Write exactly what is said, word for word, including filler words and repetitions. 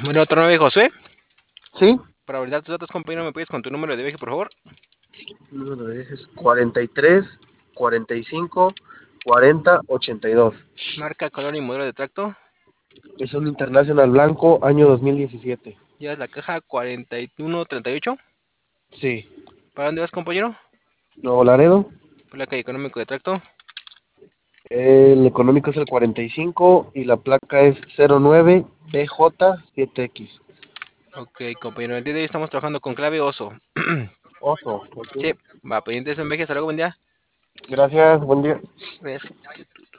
Bueno, otro nueve, Josué. Sí, Para validar tus datos, compañero, ¿me pides con tu número de viaje, por favor? número de ejes cuarenta y tres, cuarenta y cinco, cuarenta, ochenta y dos. Marca, color y modelo de tracto. Es un Internacional blanco, año dos mil diecisiete. Llevas la caja cuarenta y uno treinta y ocho. Sí. ¿Para dónde vas, compañero? Nuevo Laredo. Placa y económico de tracto. El económico es el cuarenta y cinco y la placa es cero nueve B J siete X. Ok, compañero, el día de hoy estamos trabajando con clave oso. Oso. Ok. Sí, va, pendientes en viaje, hasta luego, buen día. Gracias, buen día. Gracias.